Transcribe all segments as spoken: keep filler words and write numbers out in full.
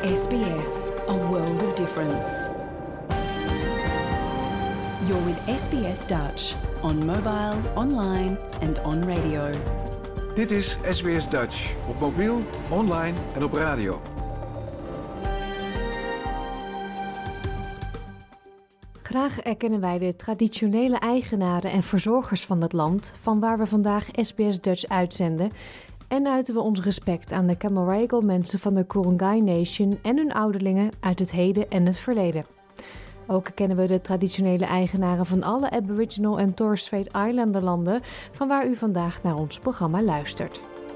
S B S, a world of difference. You're with S B S Dutch, on mobile, online and on radio. Dit is S B S Dutch, op mobiel, online en op radio. Graag erkennen wij de traditionele eigenaren en verzorgers van het land, van waar we vandaag S B S Dutch uitzenden, en uiten we ons respect aan de Camaragal mensen van de Ku-ring-gai Nation en hun ouderlingen uit het heden en het verleden. Ook kennen we de traditionele eigenaren van alle Aboriginal en Torres Strait Islander landen, van waar u vandaag naar ons programma luistert.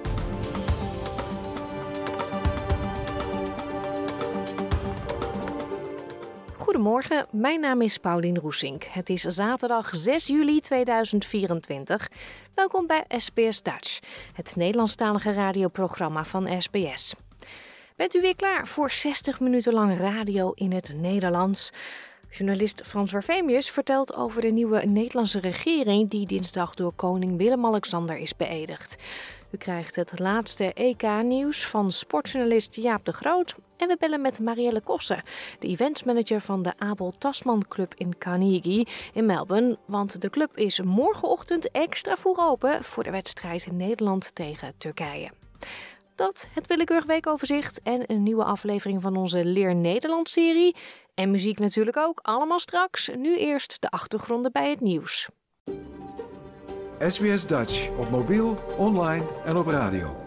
Goedemorgen, mijn naam is Paulien Roesink. Het is zaterdag zes juli tweeduizend vierentwintig. Welkom bij S B S Dutch, het Nederlandstalige radioprogramma van S B S. Bent u weer klaar voor zestig minuten lang radio in het Nederlands? Journalist Frans Warfemius vertelt over de nieuwe Nederlandse regering die dinsdag door koning Willem-Alexander is beëdigd. U krijgt het laatste E K-nieuws van sportjournalist Jaap de Groot. En we bellen met Marielle Kossen, de eventsmanager van de Abel Tasman Club in Carnegie in Melbourne. Want de club is morgenochtend extra vroeg open voor de wedstrijd in Nederland tegen Turkije. Dat, het willekeurig weekoverzicht en een nieuwe aflevering van onze Leer Nederland-serie. En muziek natuurlijk ook, allemaal straks. Nu eerst de achtergronden bij het nieuws. S B S Dutch, op mobiel, online en op radio.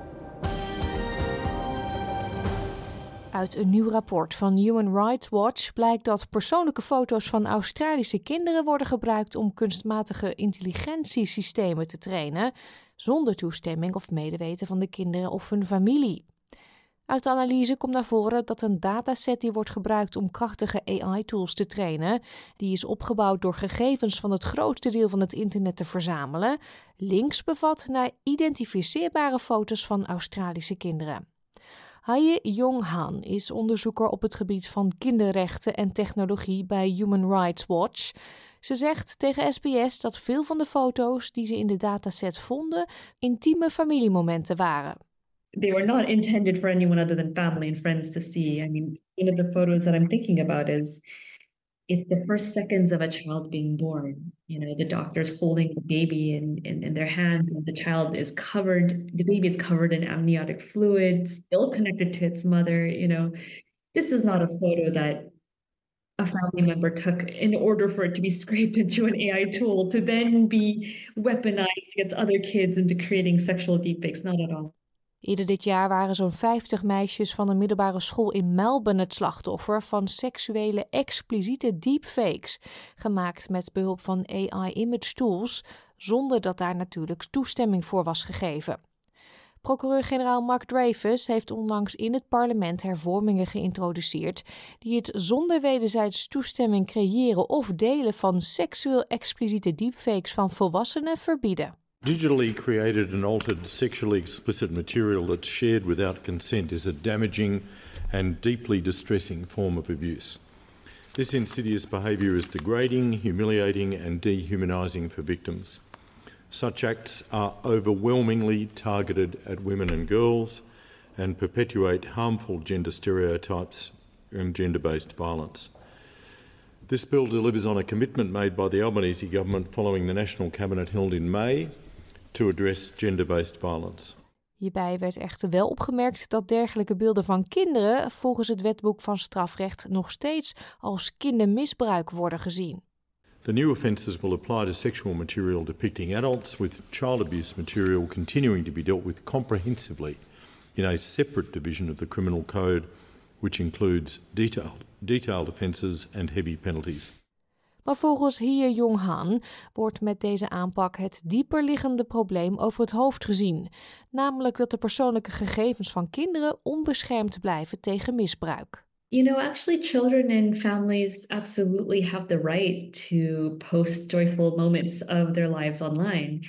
Uit een nieuw rapport van Human Rights Watch blijkt dat persoonlijke foto's van Australische kinderen worden gebruikt om kunstmatige intelligentiesystemen te trainen, zonder toestemming of medeweten van de kinderen of hun familie. Uit de analyse komt naar voren dat een dataset die wordt gebruikt om krachtige A I-tools te trainen, die is opgebouwd door gegevens van het grootste deel van het internet te verzamelen, links bevat naar identificeerbare foto's van Australische kinderen. Haye Jong Han is onderzoeker op het gebied van kinderrechten en technologie bij Human Rights Watch. Ze zegt tegen S B S dat veel van de foto's die ze in de dataset vonden intieme familiemomenten waren. They were not intended for anyone other than family and friends to see. I mean, one of the photos that I'm thinking about is it's the first seconds of a child being born. You know, the doctor's holding the baby in, in, in their hands and the child is covered, the baby is covered in amniotic fluid, still connected to its mother. You know, this is not a photo that a family member took in order for it to be scraped into an A I tool to then be weaponized against other kids into creating sexual deepfakes. Not at all. Eerder dit jaar waren zo'n vijftig meisjes van een middelbare school in Melbourne het slachtoffer van seksuele expliciete deepfakes, gemaakt met behulp van A I-image tools, zonder dat daar natuurlijk toestemming voor was gegeven. Procureur-generaal Mark Dreyfus heeft onlangs in het parlement hervormingen geïntroduceerd die het zonder wederzijds toestemming creëren of delen van seksueel expliciete deepfakes van volwassenen verbieden. Digitally created and altered sexually explicit material that's shared without consent is a damaging and deeply distressing form of abuse. This insidious behaviour is degrading, humiliating and dehumanising for victims. Such acts are overwhelmingly targeted at women and girls and perpetuate harmful gender stereotypes and gender-based violence. This bill delivers on a commitment made by the Albanese government following the National Cabinet held in May to address gender-based violence. Hierbij werd echter wel opgemerkt dat dergelijke beelden van kinderen volgens het wetboek van strafrecht nog steeds als kindermisbruik worden gezien. The new offences will apply to sexual material depicting adults, with child abuse material continuing to be dealt with comprehensively in a separate division of the Criminal Code, which includes detailed, detailed offences and heavy penalties. Maar volgens Haye Jong Han wordt met deze aanpak het dieperliggende probleem over het hoofd gezien, namelijk dat de persoonlijke gegevens van kinderen onbeschermd blijven tegen misbruik. You know, actually children and families absolutely have the right to post joyful moments of their lives online.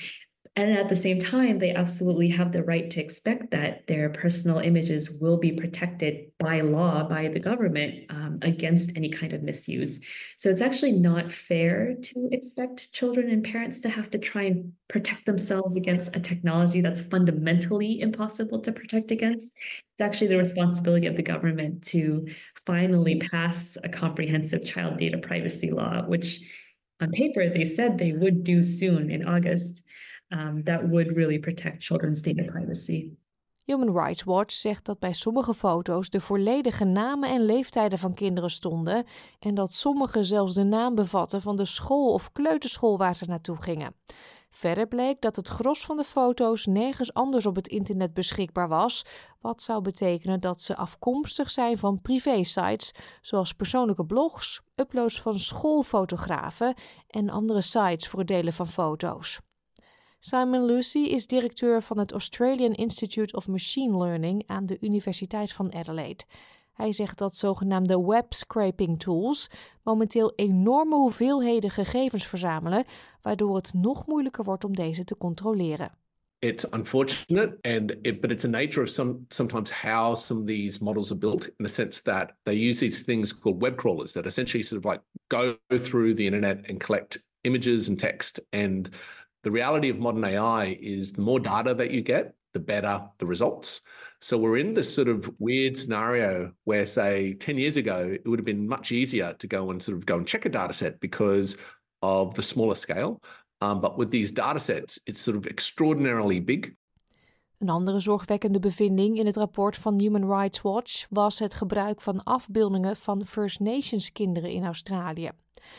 And at the same time, they absolutely have the right to expect that their personal images will be protected by law, by the government, um, against any kind of misuse. So it's actually not fair to expect children and parents to have to try and protect themselves against a technology that's fundamentally impossible to protect against. It's actually the responsibility of the government to finally pass a comprehensive child data privacy law, which on paper they said they would do soon in August. Um, that would really protect children's data privacy. Human Rights Watch zegt dat bij sommige foto's de volledige namen en leeftijden van kinderen stonden en dat sommige zelfs de naam bevatten van de school of kleuterschool waar ze naartoe gingen. Verder bleek dat het gros van de foto's nergens anders op het internet beschikbaar was, wat zou betekenen dat ze afkomstig zijn van privé-sites, zoals persoonlijke blogs, uploads van schoolfotografen en andere sites voor het delen van foto's. Simon Lucy is directeur van het Australian Institute of Machine Learning aan de Universiteit van Adelaide. Hij zegt dat zogenaamde web scraping tools momenteel enorme hoeveelheden gegevens verzamelen, waardoor het nog moeilijker wordt om deze te controleren. It's unfortunate, and it, but it's a nature of some sometimes how some of these models are built, in the sense that they use these things called web crawlers that essentially sort of like go through the internet and collect images and text. And the reality of modern A I is the more data that you get, the better the results. So we're in this sort of weird scenario where, say, ten years ago, it would have been much easier to go and sort of go and check a data set because of the smaller scale. Um, but with these data sets, it's sort of extraordinarily big. Een andere zorgwekkende bevinding in het rapport van Human Rights Watch was het gebruik van afbeeldingen van First Nations kinderen in Australië.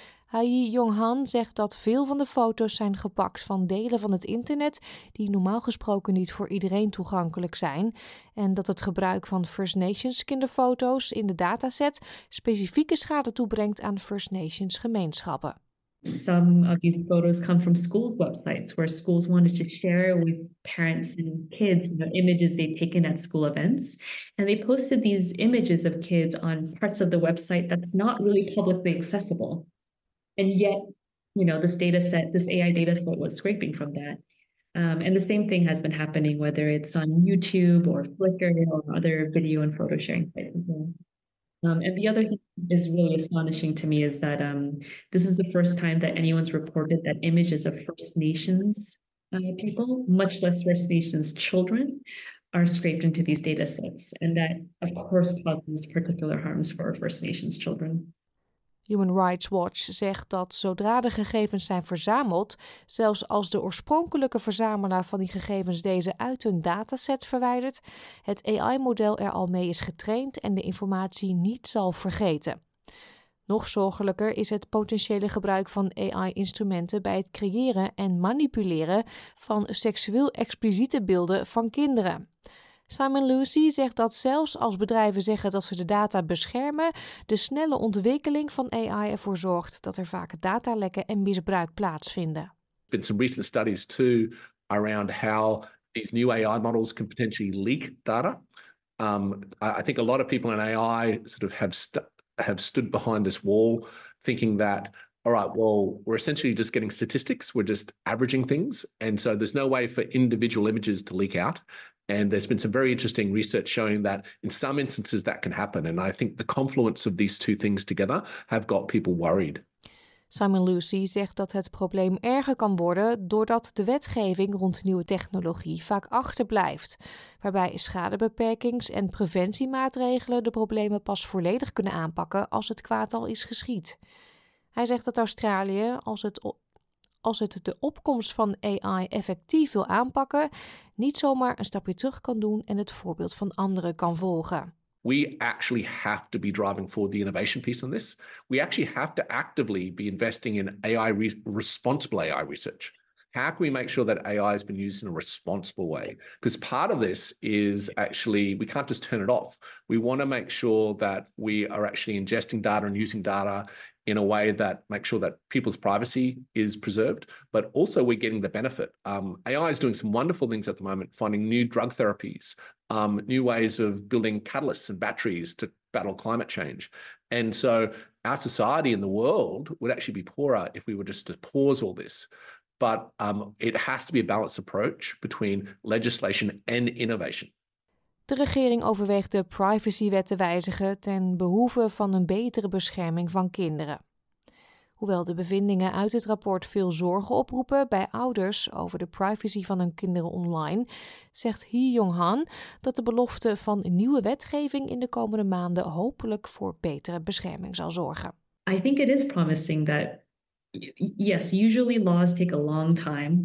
Hai Yong-han zegt dat veel van de foto's zijn gepakt van delen van het internet die normaal gesproken niet voor iedereen toegankelijk zijn en dat het gebruik van First Nations kinderfoto's in de dataset specifieke schade toebrengt aan First Nations gemeenschappen. Some of these photos come from schools' websites where schools wanted to share with parents and kids, you know, images they'd taken at school events. And they posted these images of kids on parts of the website that's not really publicly accessible. And yet, you know, this data set, this A I data set was scraping from that. Um, and the same thing has been happening, whether it's on YouTube or Flickr or other video and photo sharing sites as well. Um, and the other thing is really astonishing to me is that um, this is the first time that anyone's reported that images of First Nations uh, people, much less First Nations children, are scraped into these data sets. And that, of course, causes particular harms for First Nations children. Human Rights Watch zegt dat zodra de gegevens zijn verzameld, zelfs als de oorspronkelijke verzamelaar van die gegevens deze uit hun dataset verwijdert, het A I-model er al mee is getraind en de informatie niet zal vergeten. Nog zorgelijker is het potentiële gebruik van A I-instrumenten bij het creëren en manipuleren van seksueel expliciete beelden van kinderen. Simon Lucy zegt dat zelfs als bedrijven zeggen dat ze de data beschermen, de snelle ontwikkeling van A I ervoor zorgt dat er vaak datalekken en misbruik plaatsvinden. There's been some recent studies too around how these new A I models can potentially leak data. Um, I think a lot of people in A I sort of have st- have stood behind this wall, thinking that, all right, well, we're essentially just getting statistics, we're just averaging things, and so there's no way for individual images to leak out. And there's been some very interesting research showing that in some instances that can happen. And I think the confluence of these two things together have got people worried. Simon Lucy zegt dat het probleem erger kan worden doordat de wetgeving rond nieuwe technologie vaak achterblijft, waarbij schadebeperkings- en preventiemaatregelen de problemen pas volledig kunnen aanpakken als het kwaad al is geschied. Hij zegt dat Australië, als het als het de opkomst van A I effectief wil aanpakken, niet zomaar een stapje terug kan doen en het voorbeeld van anderen kan volgen. We actually have to be driving forward the innovation piece on this. We actually have to actively be investing in A I re- responsible A I research. How can we make sure that A I has been used in a responsible way? Because part of this is actually, we can't just turn it off. We want to make sure that we are actually ingesting data and using data in a way that makes sure that people's privacy is preserved, but also we're getting the benefit. Um, A I is doing some wonderful things at the moment, finding new drug therapies, um, new ways of building catalysts and batteries to battle climate change. And so our society and the world would actually be poorer if we were just to pause all this. But um, it has to be a balanced approach between legislation and innovation. De regering overweegt de privacywet te wijzigen ten behoeve van een betere bescherming van kinderen. Hoewel de bevindingen uit het rapport veel zorgen oproepen bij ouders over de privacy van hun kinderen online, zegt Hee Yong-han dat de belofte van nieuwe wetgeving in de komende maanden hopelijk voor betere bescherming zal zorgen. I think it is promising that, yes, usually laws take a long time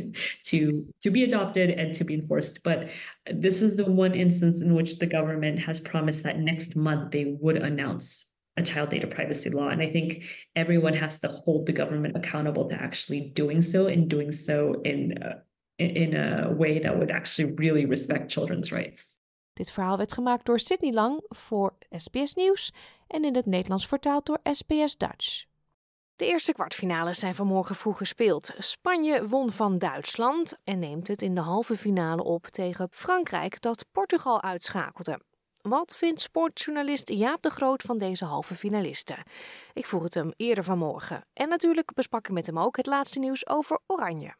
to to be adopted and to be enforced, but this is the one instance in which the government has promised that next month they would announce a child data privacy law. And I think everyone has to hold the government accountable to actually doing so and doing so in uh, in a way that would actually really respect children's rights. Dit verhaal werd gemaakt door Sydney Lang voor S B S Nieuws en in het Nederlands vertaald door S B S Dutch. De eerste kwartfinales zijn vanmorgen vroeg gespeeld. Spanje won van Duitsland en neemt het in de halve finale op tegen Frankrijk dat Portugal uitschakelde. Wat vindt sportjournalist Jaap de Groot van deze halve finalisten? Ik vroeg het hem eerder vanmorgen. En natuurlijk besprak ik met hem ook het laatste nieuws over Oranje.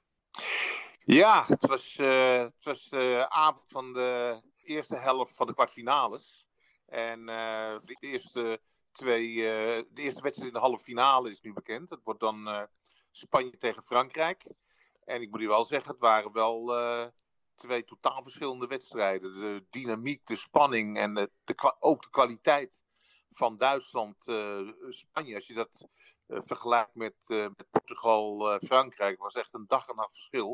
Ja, het was, uh, het was de avond van de eerste helft van de kwartfinales. En uh, de eerste twee, uh, de eerste wedstrijd in de halve finale is nu bekend. Het wordt dan uh, Spanje tegen Frankrijk. En ik moet u wel zeggen, het waren wel uh, twee totaal verschillende wedstrijden. De dynamiek, de spanning en de, de, ook de kwaliteit van Duitsland-Spanje. Uh, Als je dat uh, vergelijkt met, uh, met Portugal-Frankrijk, was echt een dag en nacht verschil.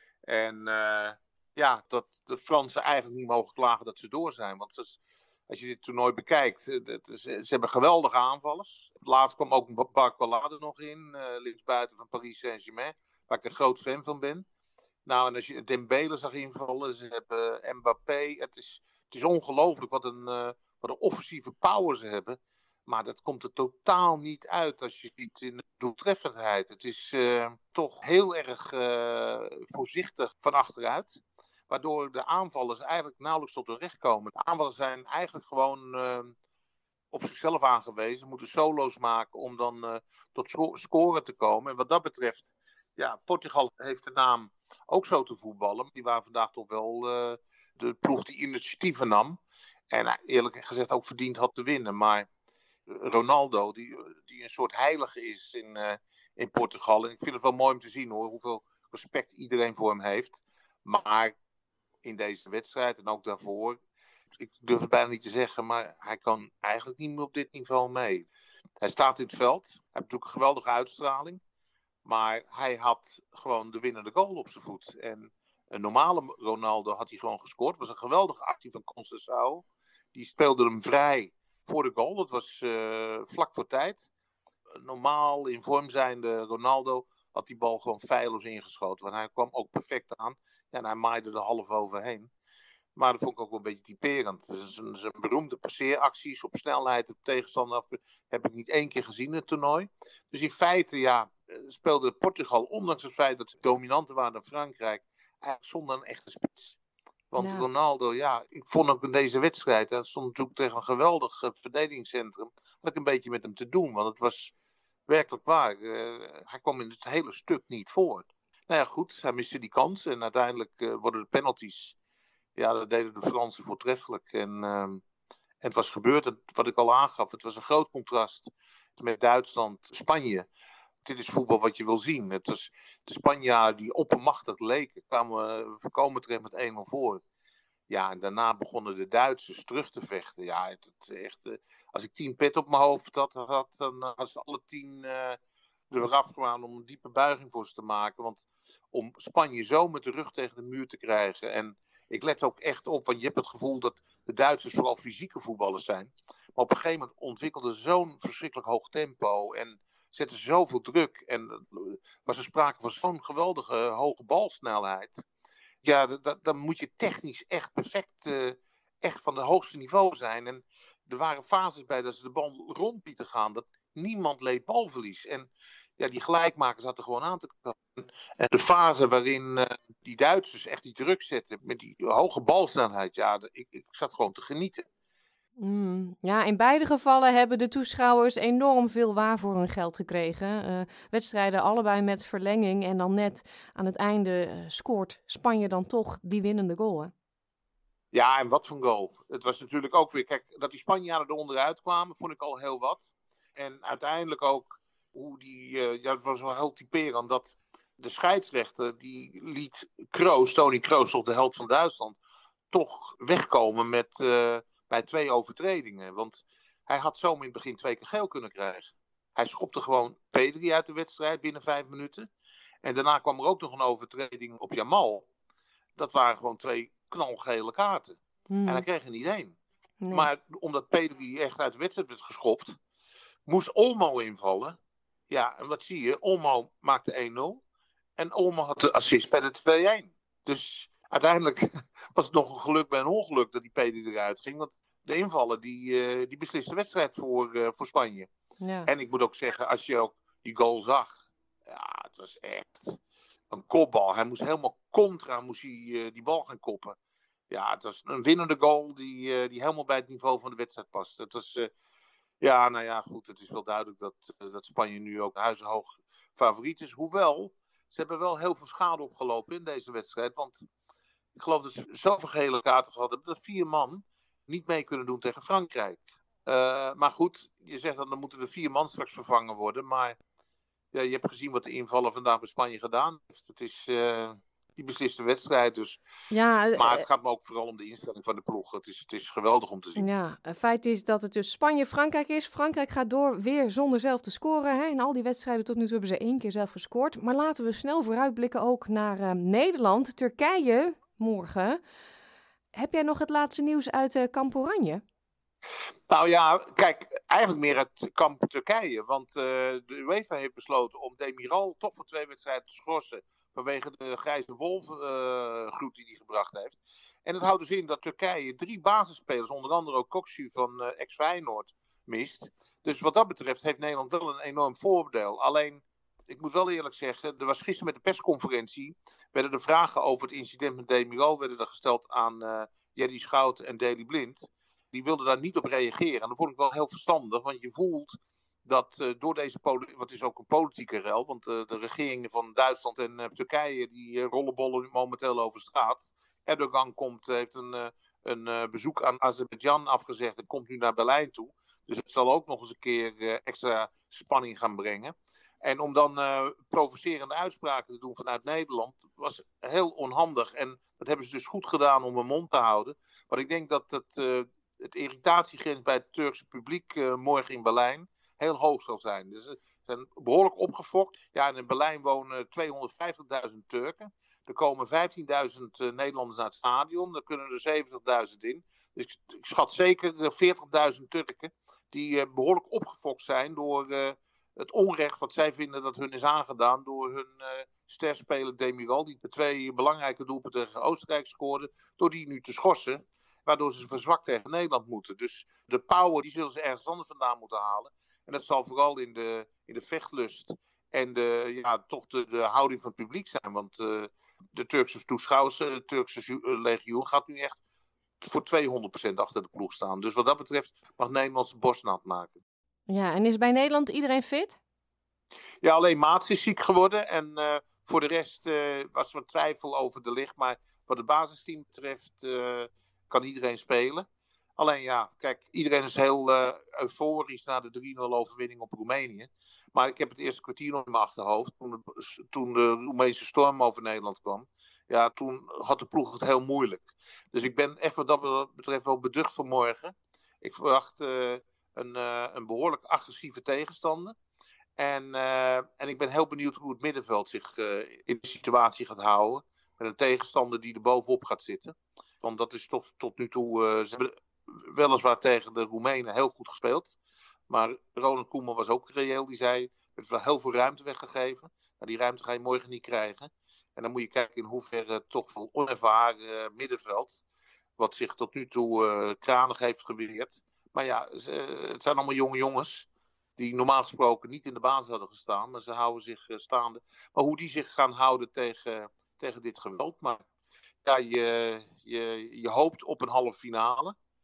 En uh, ja, dat de Fransen eigenlijk niet mogen klagen dat ze door zijn. Want als, als je dit toernooi bekijkt, het is, ze hebben geweldige aanvallers. Laatst kwam ook Barcola er nog in, uh, linksbuiten van Paris Saint-Germain, waar ik een groot fan van ben. Nou, en als je Dembele zag invallen, ze hebben Mbappé. Het is, het is ongelooflijk wat een, uh, wat een offensieve power ze hebben. Maar dat komt er totaal niet uit als je ziet in de doeltreffendheid. Het is uh, toch heel erg uh, voorzichtig van achteruit. Waardoor de aanvallers eigenlijk nauwelijks tot hun recht komen. De aanvallers zijn eigenlijk gewoon uh, op zichzelf aangewezen. Moeten solo's maken om dan uh, tot sco- scoren te komen. En wat dat betreft, ja, Portugal heeft de naam ook zo te voetballen. Die waren vandaag toch wel uh, de ploeg die initiatieven nam. En uh, eerlijk gezegd ook verdiend had te winnen. Maar Ronaldo, die, die een soort heilige is in, uh, in Portugal. En ik vind het wel mooi om te zien hoor, hoeveel respect iedereen voor hem heeft. Maar in deze wedstrijd en ook daarvoor, ik durf het bijna niet te zeggen, maar hij kan eigenlijk niet meer op dit niveau mee. Hij staat in het veld, hij heeft natuurlijk een geweldige uitstraling. Maar hij had gewoon de winnende goal op zijn voet. En een normale Ronaldo had hij gewoon gescoord. Het was een geweldige actie van Conceição. Die speelde hem vrij voor de goal. Dat was uh, vlak voor tijd. Normaal in vorm zijnde Ronaldo had die bal gewoon feilloos ingeschoten. Want hij kwam ook perfect aan. Ja, en hij maaide er half overheen. Maar dat vond ik ook wel een beetje typerend. Zijn, zijn beroemde passeeracties op snelheid op tegenstander af heb ik niet één keer gezien in het toernooi. Dus in feite, ja, speelde Portugal, ondanks het feit dat ze dominanter waren dan Frankrijk, eigenlijk zonder een echte spits. Want ja. Ronaldo, ja, ik vond ook in deze wedstrijd, hij stond natuurlijk tegen een geweldig uh, verdedigingscentrum, had ik een beetje met hem te doen, want het was werkelijk waar. Uh, hij kwam in het hele stuk niet voor. Nou ja, goed, hij miste die kans en uiteindelijk uh, worden de penalties, ja, dat deden de Fransen voortreffelijk. En, uh, en het was gebeurd, het, wat ik al aangaf, het was een groot contrast met Duitsland-Spanje. Dit is voetbal wat je wil zien. Het was de Spanjaarden die oppermachtig leken, kwamen, komen terecht met één nul voor. Ja, en daarna begonnen de Duitsers terug te vechten. Ja, het, het echt, uh, als ik tien pet op mijn hoofd had, had dan hadden ze alle tien uh, er weer afgegaan om een diepe buiging voor ze te maken. Want om Spanje zo met de rug tegen de muur te krijgen. En ik let ook echt op, want je hebt het gevoel dat de Duitsers vooral fysieke voetballers zijn. Maar op een gegeven moment ontwikkelden ze zo'n verschrikkelijk hoog tempo en zetten zoveel druk. En was er sprake van zo'n geweldige hoge balsnelheid. Ja, d- dan moet je technisch echt perfect, uh, echt van het hoogste niveau zijn. En er waren fases bij dat ze de bal rond lieten gaan, dat niemand leed balverlies. En ja, die gelijkmakers hadden gewoon aan te komen. En de fase waarin uh, die Duitsers echt die druk zetten met die hoge balsnelheid, ja, ik, ik zat gewoon te genieten. Mm, ja, in beide gevallen hebben de toeschouwers enorm veel waar voor hun geld gekregen. Uh, wedstrijden allebei met verlenging en dan net aan het einde uh, scoort Spanje dan toch die winnende goal, hè? Ja, en wat voor een goal. Het was natuurlijk ook weer, kijk, dat die Spanjaarden er onderuit kwamen, vond ik al heel wat. En uiteindelijk ook hoe die, uh, ja, het was wel heel typerend dat de scheidsrechter, die liet Kroos, Toni Kroos, op de helft van Duitsland, toch wegkomen met, uh, bij twee overtredingen. Want hij had zomaar in het begin twee keer geel kunnen krijgen. Hij schopte gewoon Pedri uit de wedstrijd binnen vijf minuten. En daarna kwam er ook nog een overtreding op Jamal. Dat waren gewoon twee knalgele kaarten. Hmm. En hij kreeg er niet één. Nee. Maar omdat Pedri echt uit de wedstrijd werd geschopt, moest Olmo invallen. Ja, en wat zie je? Olmo maakte één nul. En Olmo had de assist bij de twee-één. Dus uiteindelijk was het nog een geluk bij een ongeluk dat die Pedri eruit ging. Want de invallen, die, uh, die besliste de wedstrijd voor, uh, voor Spanje. Ja. En ik moet ook zeggen, als je ook die goal zag. Ja, het was echt een kopbal. Hij moest helemaal contra, moest hij uh, die bal gaan koppen. Ja, het was een winnende goal die, uh, die helemaal bij het niveau van de wedstrijd past. Het was, uh, ja, nou ja, goed. Het is wel duidelijk dat, uh, dat Spanje nu ook huizenhoog favoriet is. Hoewel, ze hebben wel heel veel schade opgelopen in deze wedstrijd. Want ik geloof dat ze zoveel gele kaarten gehad hebben dat vier man niet mee kunnen doen tegen Frankrijk. Uh, maar goed, je zegt dan, dan moeten er vier man straks vervangen worden. Maar ja, je hebt gezien wat de invallen vandaag bij Spanje gedaan heeft. Het is uh, die besliste wedstrijd dus. Ja, uh, maar het gaat me ook vooral om de instelling van de ploeg. Het is, het is geweldig om te zien. Ja, het feit is dat het dus Spanje-Frankrijk is. Frankrijk gaat door weer zonder zelf te scoren. Hè? In al die wedstrijden tot nu toe hebben ze één keer zelf gescoord. Maar laten we snel vooruitblikken ook naar uh, Nederland. Turkije morgen. Heb jij nog het laatste nieuws uit uh, Kamp Oranje? Nou ja, kijk, eigenlijk meer het kamp Turkije. Want uh, de UEFA heeft besloten om Demiral toch voor twee wedstrijden te schorsen. Vanwege de grijze wolfgroet uh, die hij gebracht heeft. En dat houdt dus in dat Turkije drie basisspelers, onder andere ook Koksu van uh, ex-Feyenoord, mist. Dus wat dat betreft heeft Nederland wel een enorm voordeel. Alleen, ik moet wel eerlijk zeggen, er was gisteren met de persconferentie, werden de vragen over het incident met Demiral werden er gesteld aan uh, Jerry Schouten en Daley Blind. Die wilden daar niet op reageren. En dat vond ik wel heel verstandig, want je voelt dat uh, door deze, poli- wat is ook een politieke rel, want uh, de regeringen van Duitsland en uh, Turkije, die uh, rollenbollen momenteel over straat. Erdogan komt, heeft een, uh, een uh, bezoek aan Azerbeidzjan afgezegd en komt nu naar Berlijn toe. Dus het zal ook nog eens een keer uh, extra spanning gaan brengen. En om dan uh, provocerende uitspraken te doen vanuit Nederland, was heel onhandig. En dat hebben ze dus goed gedaan om hun mond te houden. Maar ik denk dat het, uh, het irritatiegrens bij het Turkse publiek uh, morgen in Berlijn heel hoog zal zijn. Dus ze zijn behoorlijk opgefokt. Ja, en in Berlijn wonen tweehonderdvijftigduizend Turken. Er komen vijftienduizend uh, Nederlanders naar het stadion. Er kunnen er zeventigduizend in. Dus ik, ik schat zeker veertigduizend Turken die uh, behoorlijk opgefokt zijn door uh, het onrecht wat zij vinden dat hun is aangedaan door hun uh, sterspeler Demiral, die de twee belangrijke doelpunten tegen Oostenrijk scoorde, door die nu te schorsen, waardoor ze verzwakt tegen Nederland moeten. Dus de power die zullen ze ergens anders vandaan moeten halen. En dat zal vooral in de, in de vechtlust en de, ja, toch de, de houding van het publiek zijn. Want uh, de Turkse toeschouwers, de Turkse legioen gaat nu echt voor tweehonderd procent achter de ploeg staan. Dus wat dat betreft mag Nederland zijn borst nat maken. Ja, en is bij Nederland iedereen fit? Ja, alleen Maats is ziek geworden. En uh, voor de rest uh, was er wat twijfel over de licht. Maar wat het basisteam betreft uh, kan iedereen spelen. Alleen ja, kijk, iedereen is heel uh, euforisch na de drie nul overwinning op Roemenië. Maar ik heb het eerste kwartier nog in mijn achterhoofd. Toen de, toen de Roemeense storm over Nederland kwam. Ja, toen had de ploeg het heel moeilijk. Dus ik ben echt wat dat betreft wel beducht voor morgen. Ik verwacht uh, een, uh, een behoorlijk agressieve tegenstander. En, uh, en ik ben heel benieuwd hoe het middenveld zich uh, in de situatie gaat houden. Met een tegenstander die er bovenop gaat zitten. Want dat is toch tot nu toe... Uh, ze hebben weliswaar tegen de Roemenen heel goed gespeeld. Maar Ronald Koeman was ook reëel. Die zei, er is wel heel veel ruimte weggegeven. Maar die ruimte ga je morgen niet krijgen. En dan moet je kijken in hoeverre toch veel onervaren uh, middenveld. Wat zich tot nu toe uh, kranig heeft geweerd. Maar ja, ze, het zijn allemaal jonge jongens. Die normaal gesproken niet in de basis hadden gestaan. Maar ze houden zich uh, staande. Maar hoe die zich gaan houden tegen, tegen dit geweld. Maar ja, je, je, je hoopt op een halve finale.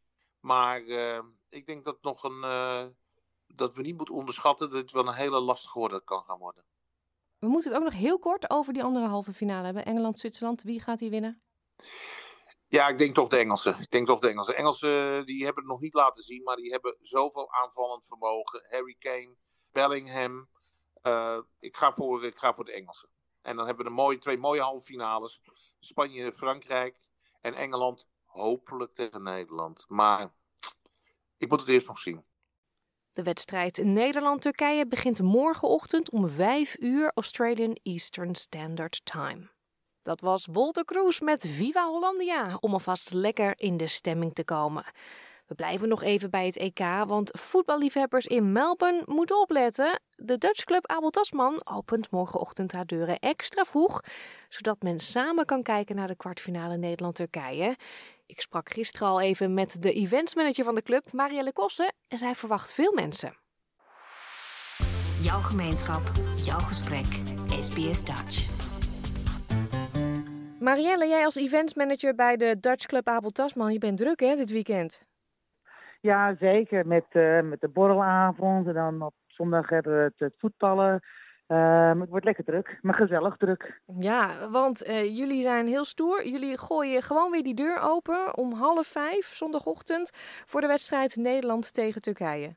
Maar uh, ik denk dat, nog een, uh, dat we niet moeten onderschatten dat het wel een hele lastige orde kan gaan worden. We moeten het ook nog heel kort over die andere halve finale hebben. Engeland-Zwitserland, wie gaat die winnen? Ja, ik denk toch de Engelsen. Ik denk toch de Engelsen. Engelsen die hebben het nog niet laten zien, maar die hebben zoveel aanvallend vermogen. Harry Kane, Bellingham. Uh, ik, ga voor, ik ga voor de Engelsen. En dan hebben we de mooie, twee mooie halve finales. Spanje, Frankrijk en Engeland hopelijk tegen Nederland. Maar ik moet het eerst nog zien. De wedstrijd Nederland-Turkije begint morgenochtend om vijf uur Australian Eastern Standard Time. Dat was Wolter Kroes met Viva Hollandia, om alvast lekker in de stemming te komen. We blijven nog even bij het E K, want voetballiefhebbers in Melbourne moeten opletten. De Dutch club Abel Tasman opent morgenochtend haar deuren extra vroeg, zodat men samen kan kijken naar de kwartfinale Nederland-Turkije. Ik sprak gisteren al even met de eventsmanager van de club, Marielle Kossen, en zij verwacht veel mensen. Jouw gemeenschap, jouw gesprek, S B S Dutch. Marielle, jij als eventsmanager bij de Dutch club Abel Tasman, je bent druk hè, dit weekend? Ja, zeker. Met, uh, met de borrelavond en dan op zondag hebben we het, het voetballen. Uh, het wordt lekker druk, maar gezellig druk. Ja, want uh, jullie zijn heel stoer. Jullie gooien gewoon weer die deur open om half vijf zondagochtend voor de wedstrijd Nederland tegen Turkije.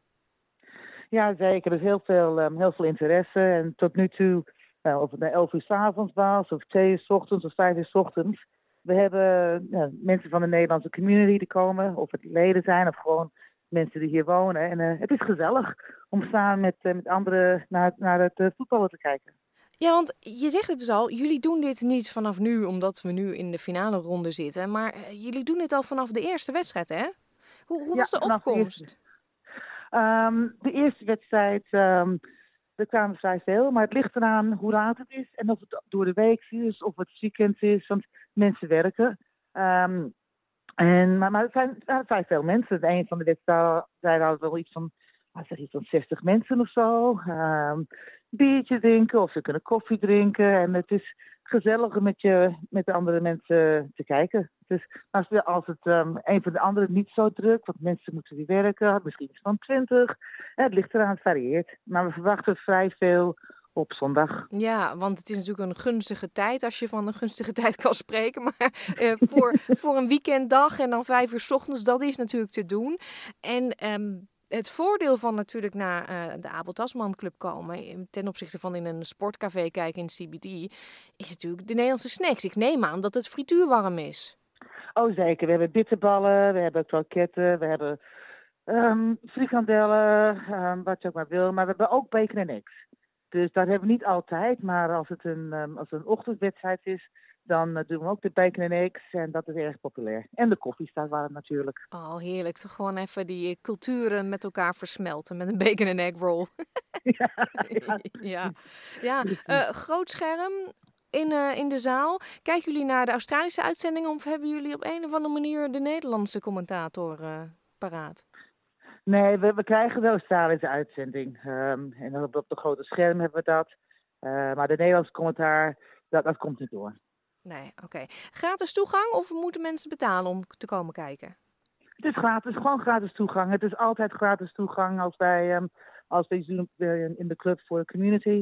Ja, zeker. Er is heel veel, um, heel veel interesse. En tot nu toe, uh, of het naar elf uur 's avonds was, of twee uur 's ochtends, of vijf uur 's ochtends. We hebben uh, mensen van de Nederlandse community die komen, of het leden zijn, of gewoon mensen die hier wonen. En uh, het is gezellig om samen met, uh, met anderen naar, naar het uh, voetballen te kijken. Ja, want je zegt het dus al, jullie doen dit niet vanaf nu omdat we nu in de finale ronde zitten. Maar uh, jullie doen dit al vanaf de eerste wedstrijd, hè? Hoe, hoe ja, was de opkomst? De, um, de eerste wedstrijd, um, er kwamen vrij veel. Maar het ligt eraan hoe laat het is en of het door de week is of het weekend is. Want mensen werken. Um, En, maar, maar er zijn, er zijn veel mensen. Een van de wedstrijden hadden wel iets van, zeg iets van zestig mensen of zo. Um, biertje drinken of ze kunnen koffie drinken. En het is gezellig om met, je, met de andere mensen te kijken. Dus als, we, als het um, een van de anderen niet zo druk, want mensen moeten weer werken, misschien iets van twintig. Het ligt eraan, het varieert. Maar we verwachten vrij veel op zondag. Ja, want het is natuurlijk een gunstige tijd, als je van een gunstige tijd kan spreken. Maar uh, voor, voor een weekenddag en dan vijf uur 's ochtends, dat is natuurlijk te doen. En um, het voordeel van natuurlijk naar uh, de Abel Tasman Club komen, ten opzichte van in een sportcafé kijken in C B D, is natuurlijk de Nederlandse snacks. Ik neem aan dat het frituurwarm is. Oh zeker, we hebben bitterballen, we hebben kroketten, we hebben um, frikandellen, um, wat je ook maar wil. Maar we hebben ook bacon en eggs. Dus dat hebben we niet altijd, maar als het een, um, als het een ochtendwedstrijd is, dan uh, doen we ook de bacon en eggs en dat is erg populair. En de koffie staat warm natuurlijk. Oh, heerlijk. Toch gewoon even die culturen met elkaar versmelten met een bacon en egg roll. ja, ja. ja. ja. Uh, groot scherm in, uh, in de zaal. Kijken jullie naar de Australische uitzending of hebben jullie op een of andere manier de Nederlandse commentator uh, paraat? Nee, we, we krijgen de Australische uitzending. Um, en dan op, op de grote scherm hebben we dat. Uh, maar de Nederlandse commentaar, dat, dat komt niet door. Nee, oké. Okay. Gratis toegang of moeten mensen betalen om te komen kijken? Het is gratis, gewoon gratis toegang. Het is altijd gratis toegang als wij, um, als wij doen in de club voor de community.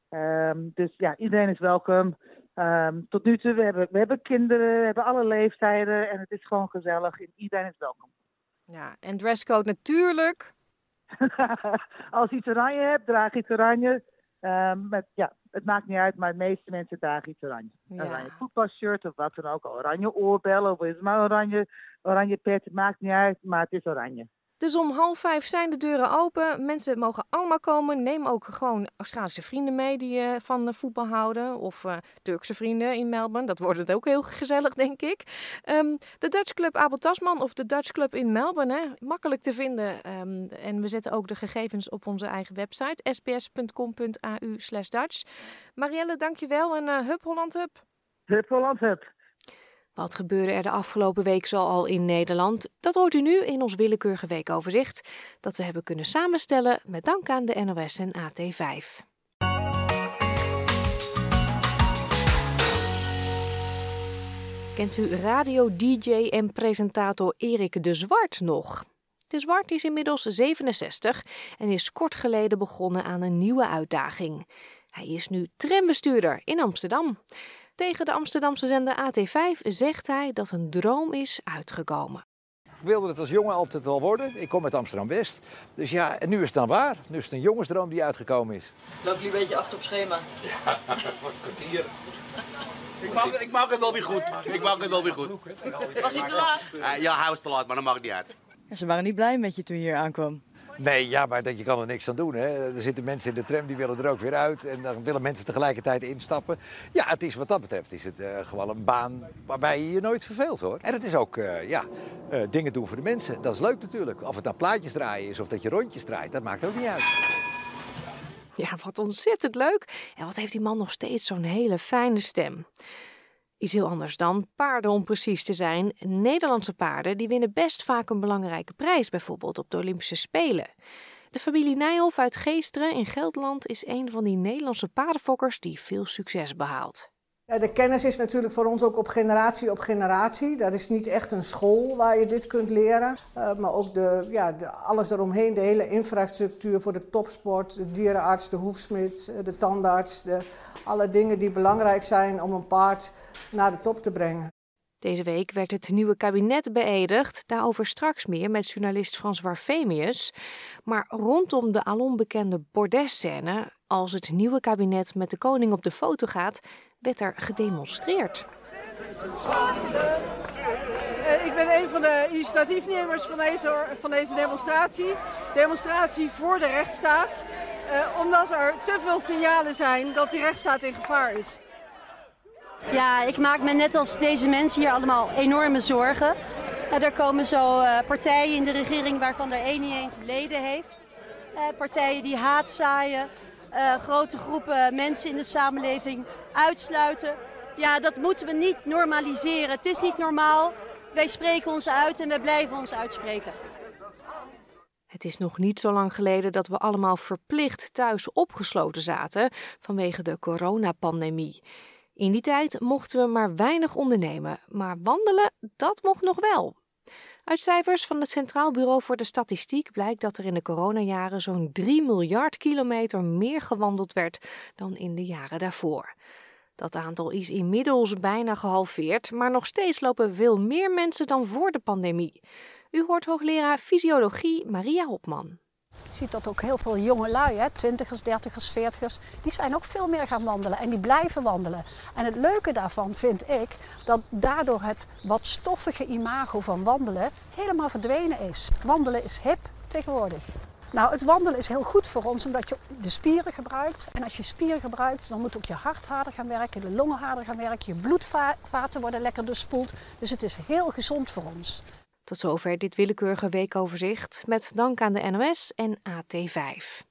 Um, dus ja, iedereen is welkom. Um, tot nu toe, we hebben, we hebben kinderen, we hebben alle leeftijden en het is gewoon gezellig. Iedereen is welkom. Ja, en dresscode natuurlijk. Als je iets oranje hebt, draag je iets oranje. Um, met, ja, het maakt niet uit, maar de meeste mensen dragen iets oranje. Ja. Oranje voetbalshirt of wat dan ook. Oranje oorbellen of is het maar oranje, oranje pet. Het maakt niet uit, maar het is oranje. Dus om half vijf zijn de deuren open. Mensen mogen allemaal komen. Neem ook gewoon Australische vrienden mee die uh, van uh, voetbal houden. Of uh, Turkse vrienden in Melbourne. Dat wordt het ook heel gezellig, denk ik. Um, de Dutch Club Abel Tasman of de Dutch Club in Melbourne. Hè? Makkelijk te vinden. Um, en we zetten ook de gegevens op onze eigen website. s b s punt com punt a u slash Dutch. Marielle, dankjewel. En uh, hup Holland hup. Hup Holland hup. Wat gebeurde er de afgelopen week zoal in Nederland? Dat hoort u nu in ons willekeurige weekoverzicht dat we hebben kunnen samenstellen met dank aan de N O S en A T vijf. Kent u radio-dj en presentator Erik de Zwart nog? De Zwart is inmiddels zevenenzestig en is kort geleden begonnen aan een nieuwe uitdaging. Hij is nu trambestuurder in Amsterdam. Tegen de Amsterdamse zender A T vijf zegt hij dat een droom is uitgekomen. Ik wilde het als jongen altijd al worden. Ik kom uit Amsterdam-West. Dus ja, en nu is het dan waar. Nu is het een jongensdroom die uitgekomen is. Loop je een beetje achter op schema? Ja, voor een kwartier. Ik maak, ik maak het wel weer goed. Ik maak het wel weer goed. Was hij te laat? Uh, ja, hij was te laat, maar dat maakt niet uit. Ja, ze waren niet blij met je toen je hier aankwam. Nee, ja, maar dat, je kan er niks aan doen. Hè. Er zitten mensen in de tram, die willen er ook weer uit. En dan willen mensen tegelijkertijd instappen. Ja, het is wat dat betreft is het uh, gewoon een baan waarbij je je nooit verveelt, hoor. En het is ook, uh, ja, uh, dingen doen voor de mensen. Dat is leuk natuurlijk. Of het nou plaatjes draaien is of dat je rondjes draait, dat maakt ook niet uit. Ja, wat ontzettend leuk. En wat heeft die man nog steeds zo'n hele fijne stem. Iets heel anders dan paarden, om precies te zijn. Nederlandse paarden die winnen best vaak een belangrijke prijs, bijvoorbeeld op de Olympische Spelen. De familie Nijhoff uit Geesteren in Gelderland is een van die Nederlandse paardenfokkers die veel succes behaalt. Ja, de kennis is natuurlijk voor ons ook op generatie op generatie. Dat is niet echt een school waar je dit kunt leren. Uh, maar ook de, ja, de, alles eromheen, de hele infrastructuur voor de topsport, de dierenarts, de hoefsmid, de tandarts. De, alle dingen die belangrijk zijn om een paard naar de top te brengen. Deze week werd het nieuwe kabinet beëdigd. Daarover straks meer met journalist Frans Warfemius. Maar rondom de alom bekende bordesscène, als het nieuwe kabinet met de koning op de foto gaat, werd er gedemonstreerd. Uh, ik ben een van de initiatiefnemers van deze, van deze demonstratie. Demonstratie voor de rechtsstaat. Uh, omdat er te veel signalen zijn dat die rechtsstaat in gevaar is. Ja, ik maak me net als deze mensen hier allemaal enorme zorgen. Uh, er komen zo uh, partijen in de regering waarvan er één niet eens leden heeft. Uh, partijen die haat zaaien. Uh, grote groepen mensen in de samenleving uitsluiten. Ja, dat moeten we niet normaliseren. Het is niet normaal. Wij spreken ons uit en wij blijven ons uitspreken. Het is nog niet zo lang geleden dat we allemaal verplicht thuis opgesloten zaten vanwege de coronapandemie. In die tijd mochten we maar weinig ondernemen, maar wandelen, dat mocht nog wel. Uit cijfers van het Centraal Bureau voor de Statistiek blijkt dat er in de coronajaren zo'n drie miljard kilometer meer gewandeld werd dan in de jaren daarvoor. Dat aantal is inmiddels bijna gehalveerd, maar nog steeds lopen veel meer mensen dan voor de pandemie. U hoort hoogleraar fysiologie Maria Hopman. Je ziet dat ook heel veel jonge lui, hè, twintigers, dertigers, veertigers, die zijn ook veel meer gaan wandelen en die blijven wandelen. En het leuke daarvan vind ik dat daardoor het wat stoffige imago van wandelen helemaal verdwenen is. Wandelen is hip tegenwoordig. Nou, het wandelen is heel goed voor ons omdat je de spieren gebruikt. En als je spieren gebruikt, dan moet ook je hart harder gaan werken, de longen harder gaan werken, je bloedvaten worden lekker doorspoeld. Dus het is heel gezond voor ons. Tot zover dit willekeurige weekoverzicht met dank aan de N O S en A T vijf.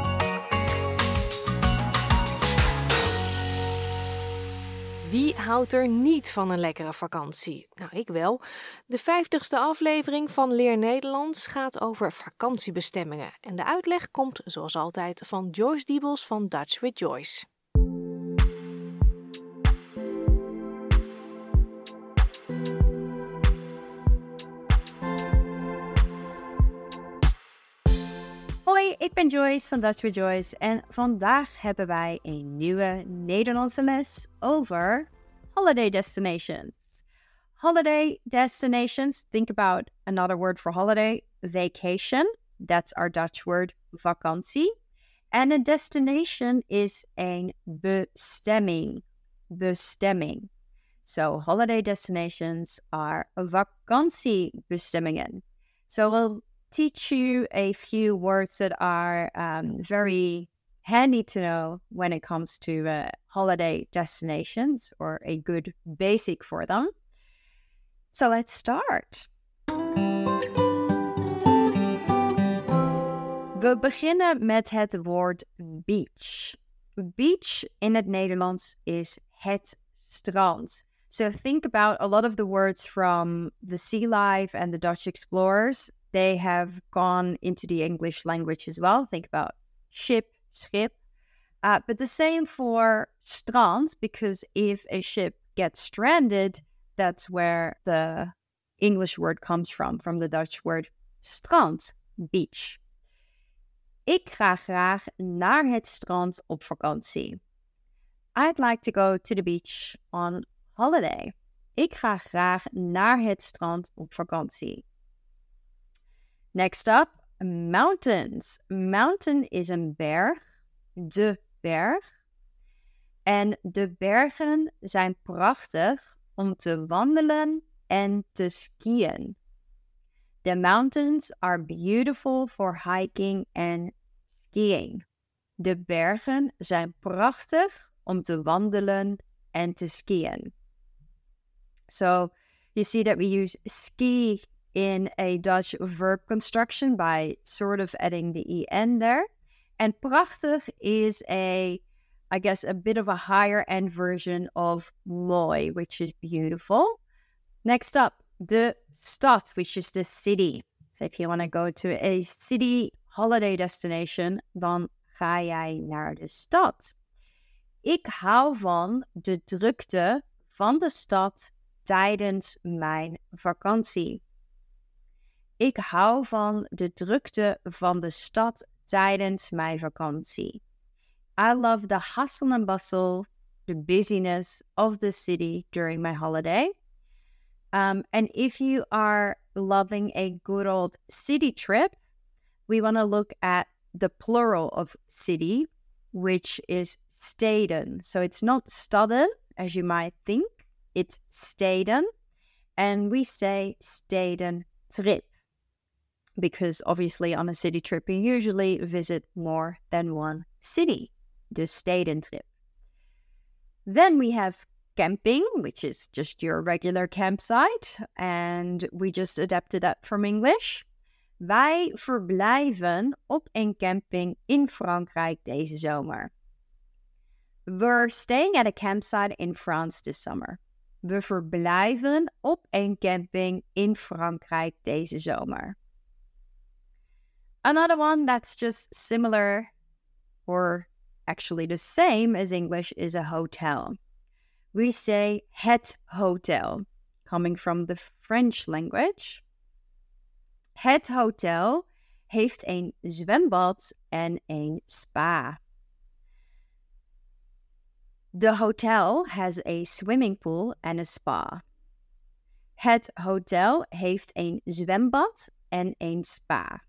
Wie houdt er niet van een lekkere vakantie? Nou, ik wel. De vijftigste aflevering van Leer Nederlands gaat over vakantiebestemmingen. En de uitleg komt, zoals altijd, van Joyce Diebels van Dutch with Joyce. Hoi, ik ben Joyce van Dutch with Joyce en vandaag hebben wij een nieuwe Nederlandse les over holiday destinations. Holiday destinations, think about another word for holiday, vacation. That's our Dutch word, vakantie. And a destination is een bestemming, bestemming. So holiday destinations are vakantiebestemmingen. So we'll teach you a few words that are um, very handy to know when it comes to uh, holiday destinations, or a good basic for them. So let's start. We beginnen met het woord beach. Beach in het Nederlands is het strand. So think about a lot of the words from the Sea Life and the Dutch explorers. They have gone into the English language as well. Think about ship, schip. Uh, but the same for strand, because if a ship gets stranded, that's where the English word comes from, from the Dutch word strand, beach. Ik ga graag naar het strand op vakantie. I'd like to go to the beach on holiday. Ik ga graag naar het strand op vakantie. Next up, mountains. Mountain is een berg, de berg. En de bergen zijn prachtig om te wandelen en te skiën. The mountains are beautiful for hiking and skiing. De bergen zijn prachtig om te wandelen en te skiën. So you see that we use ski in a Dutch verb construction by sort of adding the en there. And prachtig is a, I guess, a bit of a higher end version of mooi, which is beautiful. Next up, the stad, which is the city. So if you want to go to a city holiday destination, dan ga jij naar de stad. Ik hou van de drukte van de stad tijdens mijn vakantie. Ik hou van de drukte van de stad tijdens mijn vakantie. I love the hustle and bustle, the busyness of the city during my holiday. Um, and if you are loving a good old city trip, we want to look at the plural of city, which is steden. So it's not stadden, as you might think. It's steden. And we say steden trip, because obviously on a city trip, you usually visit more than one city, the steden trip. Then we have camping, which is just your regular campsite. And we just adapted that from English. Wij verblijven op een camping in Frankrijk deze zomer. We're staying at a campsite in France this summer. We verblijven op een camping in Frankrijk deze zomer. Another one that's just similar, or actually the same as English, is a hotel. We say het hotel, coming from the French language. Het hotel heeft een zwembad en een spa. The hotel has a swimming pool and a spa. Het hotel heeft een zwembad en een spa.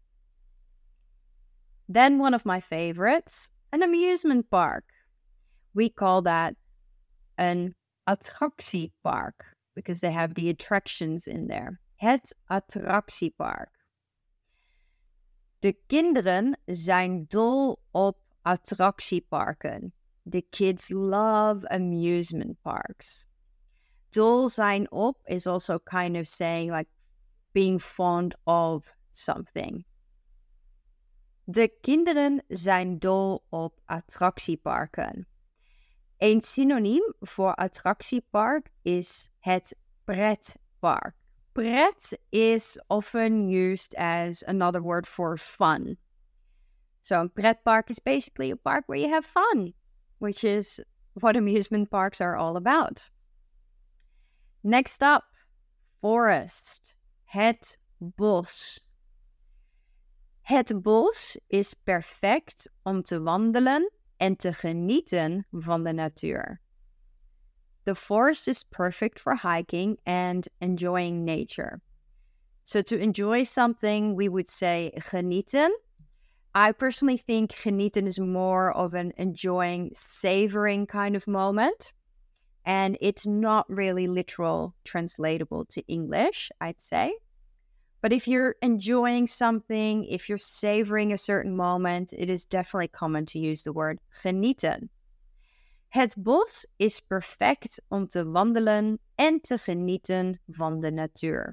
Then one of my favorites, an amusement park. We call that an attractiepark because they have the attractions in there. Het attractiepark. De kinderen zijn dol op attractieparken. The kids love amusement parks. Dol zijn op is also kind of saying like being fond of something. De kinderen zijn dol op attractieparken. Een synoniem voor attractiepark is het pretpark. Pret is often used as another word for fun. So a pretpark is basically a park where you have fun, which is what amusement parks are all about. Next up, forest. Het bos. Het bos is perfect om te wandelen en te genieten van de natuur. The forest is perfect for hiking and enjoying nature. So to enjoy something, we would say genieten. I personally think genieten is more of an enjoying, savoring kind of moment. And it's not really literal translatable to English, I'd say. But if you're enjoying something, if you're savoring a certain moment, it is definitely common to use the word genieten. Het bos is perfect om te wandelen en te genieten van de natuur.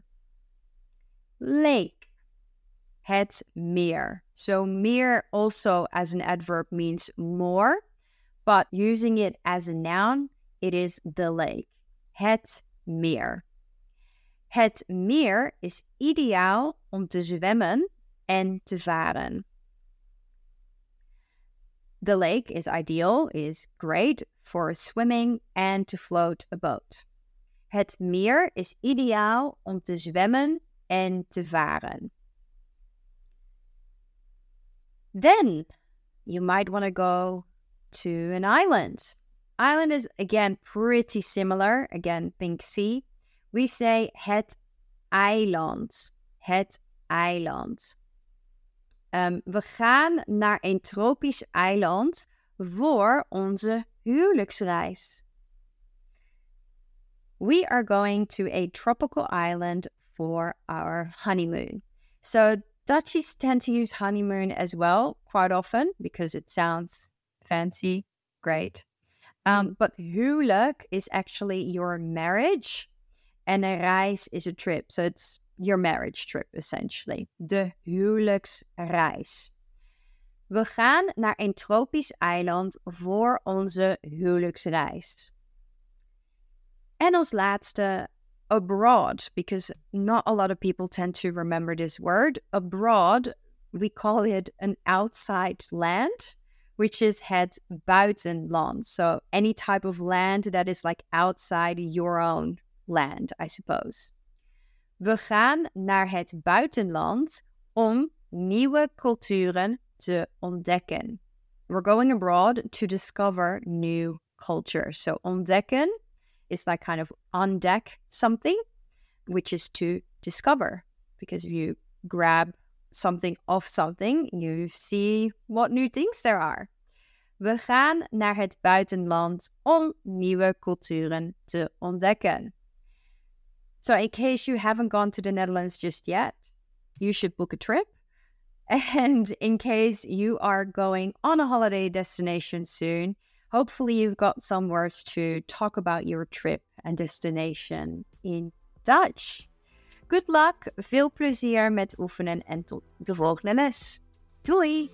Lake. Het meer. So meer also as an adverb means more, but using it as a noun, it is the lake. Het meer. Het meer is ideaal om te zwemmen en te varen. The lake is ideal, is great for swimming and to float a boat. Het meer is ideaal om te zwemmen en te varen. Then you might want to go to an island. Island is, again, pretty similar. Again, think sea. We say het eiland. Het eiland. Um, we gaan naar een tropisch eiland voor onze huwelijksreis. We are going to a tropical island for our honeymoon. So Dutchies tend to use honeymoon as well quite often because it sounds fancy, great. Um, but huwelijk is actually your marriage and a reis is a trip. So it's your marriage trip essentially. De huwelijksreis. We gaan naar een tropisch eiland voor onze huwelijksreis. En als laatste, abroad, because not a lot of people tend to remember this word. Abroad, we call it an outside land, which is het buitenland. So any type of land that is like outside your own land, I suppose. We gaan naar het buitenland om nieuwe culturen te ontdekken. We're going abroad to discover new cultures. So ontdekken is like kind of on deck something, which is to discover. Because if you grab something off something, you see what new things there are. We gaan naar het buitenland om nieuwe culturen te ontdekken. So in case you haven't gone to the Netherlands just yet, you should book a trip. And in case you are going on a holiday destination soon, hopefully you've got some words to talk about your trip and destination in Dutch. Good luck, veel plezier met oefenen en tot de volgende les. Doei!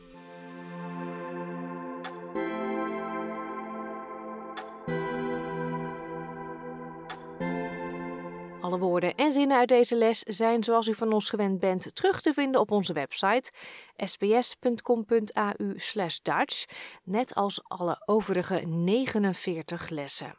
Alle woorden en zinnen uit deze les zijn, zoals u van ons gewend bent, terug te vinden op onze website sbs.com.au slash Dutch, net als alle overige negenenveertig lessen.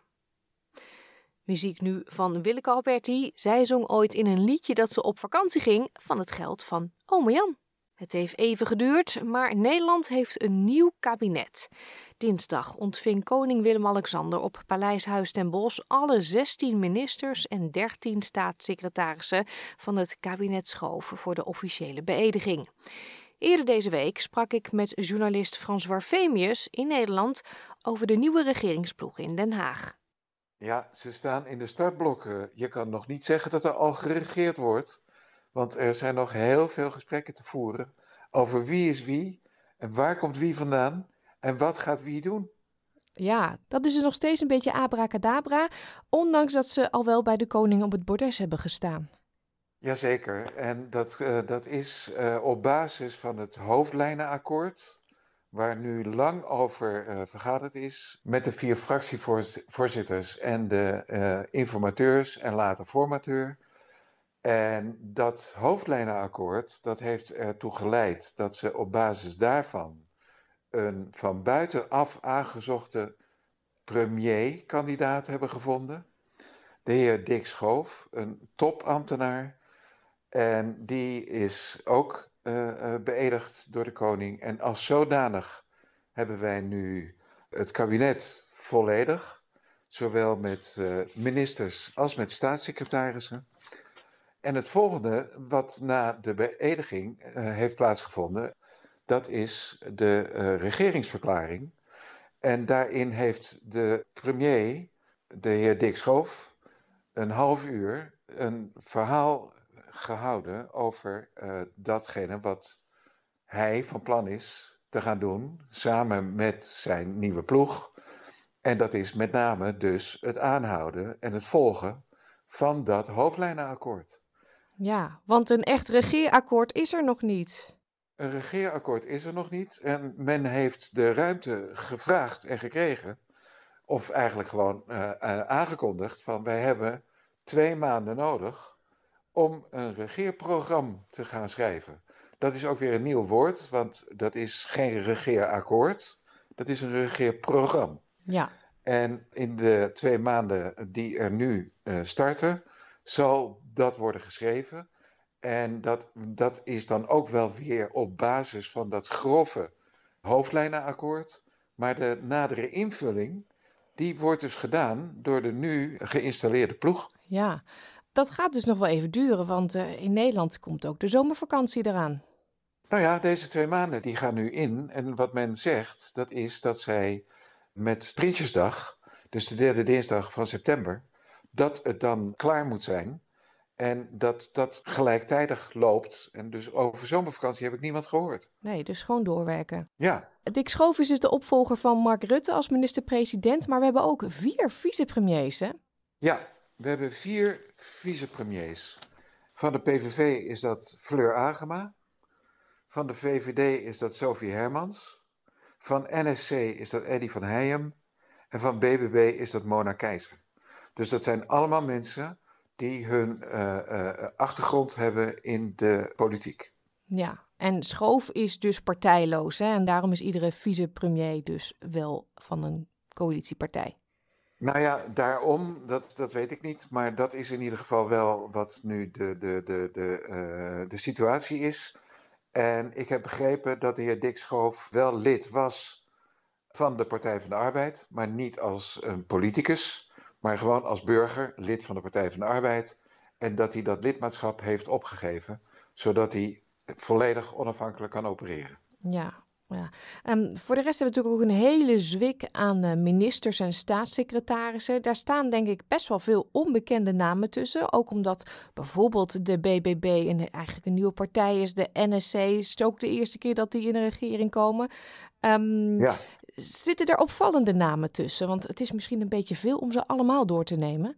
Muziek nu van Willeke Alberti. Zij zong ooit in een liedje dat ze op vakantie ging van het geld van ome Jan. Het heeft even geduurd, maar Nederland heeft een nieuw kabinet. Dinsdag ontving koning Willem-Alexander op Paleishuis ten Bosch alle zestien ministers en dertien staatssecretarissen van het kabinet Schoof voor de officiële beëdiging. Eerder deze week sprak ik met journalist Frans Warfemius in Nederland over de nieuwe regeringsploeg in Den Haag. Ja, ze staan in de startblokken. Je kan nog niet zeggen dat er al geregeerd wordt. Want er zijn nog heel veel gesprekken te voeren over wie is wie en waar komt wie vandaan en wat gaat wie doen. Ja, dat is dus nog steeds een beetje abracadabra, ondanks dat ze al wel bij de koning op het bordes hebben gestaan. Jazeker, en dat, uh, dat is uh, op basis van het hoofdlijnenakkoord, waar nu lang over uh, vergaderd is, met de vier fractievoorzitters en de uh, informateurs en later formateur. En dat hoofdlijnenakkoord, dat heeft ertoe geleid dat ze op basis daarvan een van buitenaf aangezochte premierkandidaat hebben gevonden. De heer Dick Schoof, een topambtenaar. En die is ook uh, uh, beëdigd door de koning. En als zodanig hebben wij nu het kabinet volledig, zowel met uh, ministers als met staatssecretarissen. En het volgende wat na de beëdiging uh, heeft plaatsgevonden, dat is de uh, regeringsverklaring. En daarin heeft de premier, de heer Dick Schoof, een half uur een verhaal gehouden over uh, datgene wat hij van plan is te gaan doen, samen met zijn nieuwe ploeg. En dat is met name dus het aanhouden en het volgen van dat hoofdlijnenakkoord. Ja, want een echt regeerakkoord is er nog niet. Een regeerakkoord is er nog niet en men heeft de ruimte gevraagd en gekregen, of eigenlijk gewoon uh, uh, aangekondigd van wij hebben twee maanden nodig om een regeerprogramma te gaan schrijven. Dat is ook weer een nieuw woord, want dat is geen regeerakkoord, dat is een regeerprogramma. Ja. En in de twee maanden die er nu uh, starten, zal dat worden geschreven. En dat, dat is dan ook wel weer op basis van dat grove hoofdlijnenakkoord. Maar de nadere invulling, die wordt dus gedaan door de nu geïnstalleerde ploeg. Ja, dat gaat dus nog wel even duren, want uh, in Nederland komt ook de zomervakantie eraan. Nou ja, deze twee maanden die gaan nu in. En wat men zegt, dat is dat zij met Prinsjesdag, dus de derde dinsdag van september, dat het dan klaar moet zijn. En dat dat gelijktijdig loopt. En dus over zomervakantie heb ik niemand gehoord. Nee, dus gewoon doorwerken. Ja. Dick Schoof is dus de opvolger van Mark Rutte als minister-president. Maar we hebben ook vier vicepremiers, hè? Ja, we hebben vier vicepremiers. Van de P V V is dat Fleur Agema. Van de V V D is dat Sophie Hermans. Van N S C is dat Eddy van Heijem. En van B B B is dat Mona Keizer. Dus dat zijn allemaal mensen die hun uh, uh, achtergrond hebben in de politiek. Ja, en Schoof is dus partijloos, hè? En daarom is iedere vicepremier dus wel van een coalitiepartij. Nou ja, daarom, dat, dat weet ik niet. Maar dat is in ieder geval wel wat nu de, de, de, de, uh, de situatie is. En ik heb begrepen dat de heer Dick Schoof wel lid was van de Partij van de Arbeid, maar niet als een politicus, maar gewoon als burger, lid van de Partij van de Arbeid. En dat hij dat lidmaatschap heeft opgegeven, zodat hij volledig onafhankelijk kan opereren. Ja, ja. Um, voor de rest hebben we natuurlijk ook een hele zwik aan uh, ministers en staatssecretarissen. Daar staan denk ik best wel veel onbekende namen tussen. Ook omdat bijvoorbeeld de B B B een, eigenlijk een nieuwe partij is. De N S C is het ook de eerste keer dat die in een regering komen. Um, ja. Zitten er opvallende namen tussen? Want het is misschien een beetje veel om ze allemaal door te nemen.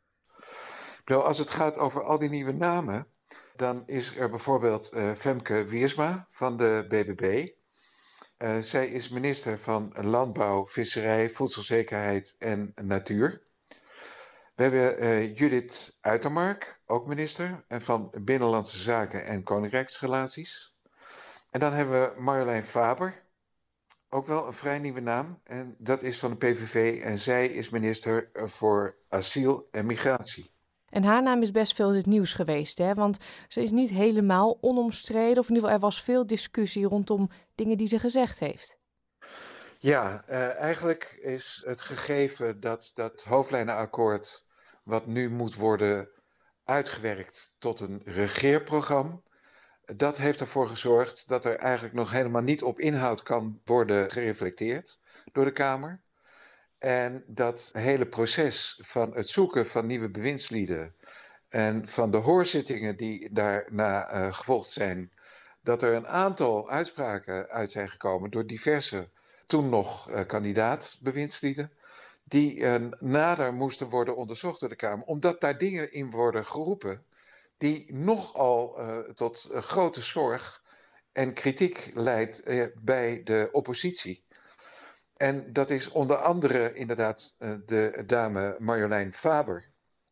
Nou, als het gaat over al die nieuwe namen, dan is er bijvoorbeeld uh, Femke Wiersma van de B B B. Uh, zij is minister van Landbouw, Visserij, Voedselzekerheid en Natuur. We hebben uh, Judith Uitermark, ook minister, en van Binnenlandse Zaken en Koninkrijksrelaties. En dan hebben we Marjolein Faber, ook wel een vrij nieuwe naam. En dat is van de P V V en zij is minister voor Asiel en Migratie. En haar naam is best veel in het nieuws geweest, hè? Want ze is niet helemaal onomstreden. Of in ieder geval, er was veel discussie rondom dingen die ze gezegd heeft. Ja, uh, eigenlijk is het gegeven dat dat hoofdlijnenakkoord, wat nu moet worden uitgewerkt tot een regeerprogramma, dat heeft ervoor gezorgd dat er eigenlijk nog helemaal niet op inhoud kan worden gereflecteerd door de Kamer. En dat hele proces van het zoeken van nieuwe bewindslieden en van de hoorzittingen die daarna uh, gevolgd zijn, dat er een aantal uitspraken uit zijn gekomen door diverse toen nog uh, kandidaat-bewindslieden, die uh, nader moesten worden onderzocht door de Kamer, omdat daar dingen in worden geroepen die nogal uh, tot uh, grote zorg en kritiek leidt uh, bij de oppositie. En dat is onder andere inderdaad uh, de dame Marjolein Faber,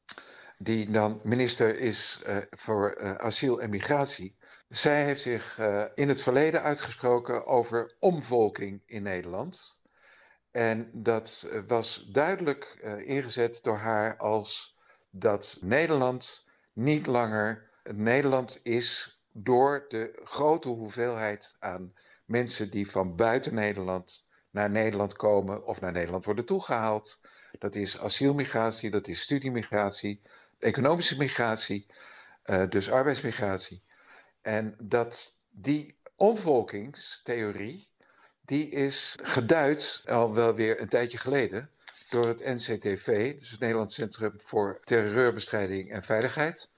die dan minister is uh, voor uh, asiel en migratie. Zij heeft zich uh, in het verleden uitgesproken over omvolking in Nederland. En dat uh, was duidelijk uh, ingezet door haar als dat Nederland niet langer Nederland is door de grote hoeveelheid aan mensen die van buiten Nederland naar Nederland komen of naar Nederland worden toegehaald. Dat is asielmigratie, dat is studiemigratie, economische migratie, uh, dus arbeidsmigratie. En dat die omvolkingstheorie, die is geduid al wel weer een tijdje geleden door het N C T V, dus het Nederlands Centrum voor Terreurbestrijding en Veiligheid,